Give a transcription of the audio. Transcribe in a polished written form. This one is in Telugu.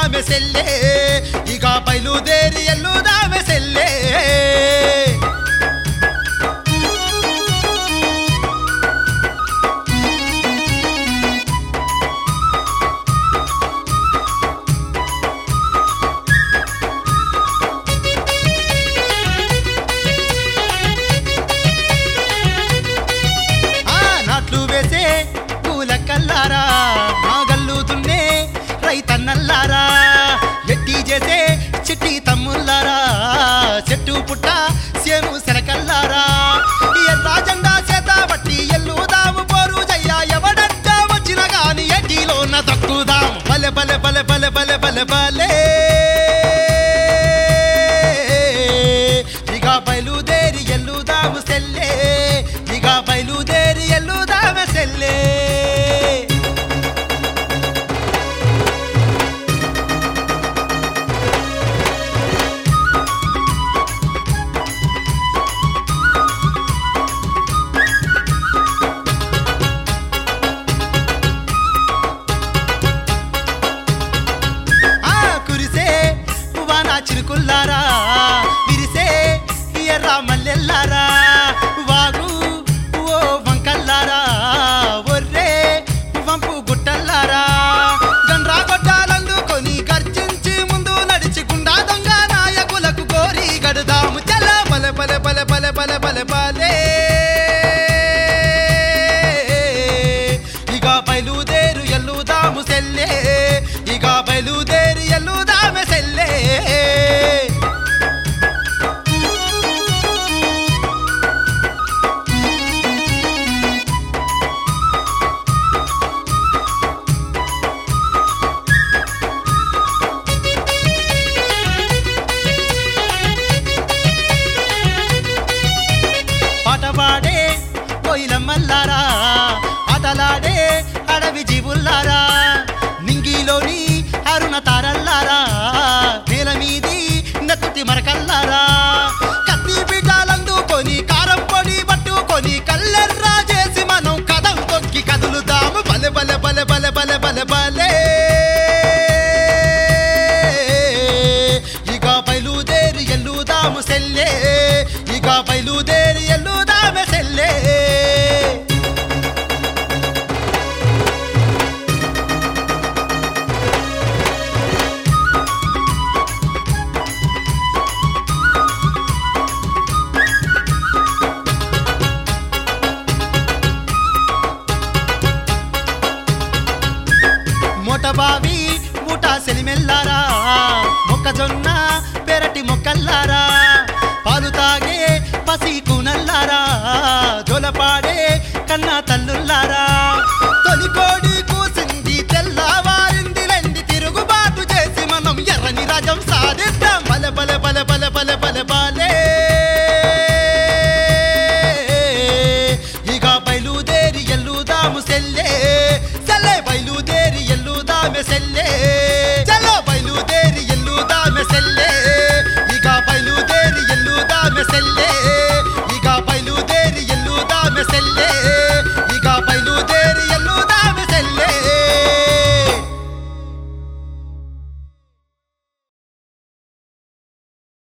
ఎల్లుదామె సెల్లే ఇక బయలుదేరి ఎల్లుదామె సెల్లే కల్లారా నాగల్లు దున్నే రైతన్నల్లారా ఎట్టి చేసే చిట్టి తమ్ముల్లారా చెట్టు పుట్ట సేను శనకల్లారా ఎల్లా జెండా చేత బట్టి ఎల్లుదాము పోరు జయ్యా ఎవడంట వచ్చిన గాని ఎట్టిలోన దక్కుదాం బలె బలె బలె బలె బలె బలె బలే ఇక బయలుదేరి ఎల్లుదాము సెల్లే ఇక బయలుదేరి ఎల్లుదామె సెల్లే చిరుకుల్లారా విరిసే ఎర్ర మల్లెల్లారా వాగు ఓ వంకల్లారా ఒర్రే వంపు గుట్టల్లారా గండ్రా గొడ్డాలందుకొని గర్జించి ముందు నడిచి గుండా దొంగ నాయకులకు గోరి గడుదాము చల్ల బలె బలె బలె బలె బలె బలె బలే ఇక బయలుదేరు ఎల్లుదాము సెల్లే ఇక బయలుదేరి ఎల్లుదామె సెల్లే పాటపాడే కోయిలమ్మల్లారా ఆటలాడే అడవి జీవుల్లారా నింగిలోని అరుణ తారల్లారా నేల మీది నెత్తుటి మరకల్లారా కత్తి బిడ్డలందుకొని కారం పొడి పట్టుకొని కల్లెర్రా చేసి మనం కదం తొక్కి కదులుదాము బలె బలె బలె బలె బలె బలె బలే ఇక బయలుదేరి ఎల్లుదాము. 'Vamos selle, iga bailuderi eludame selle. మోటబావి ముఠా సెలిమెల్లారా మొక్కజొన్న పెరటి మొక్కల్లారా పాలు తాగే పసి కూనల్లారా జోలపాడే కన్నా తల్లుల్లారా తొలి కోడి కూసింది తెల్లవారింది లెండి తిరుగుబాటు చేసి మనం ఎర్రని రాజ్యం సాధిద్దాం బలె బలె బలె బలె బలె బలె బలే ఇక బయలుదేరి ఎల్లుదాము సెల్లే సెల్లే బయలుదేరి ఎల్లుదామె సెల్లే.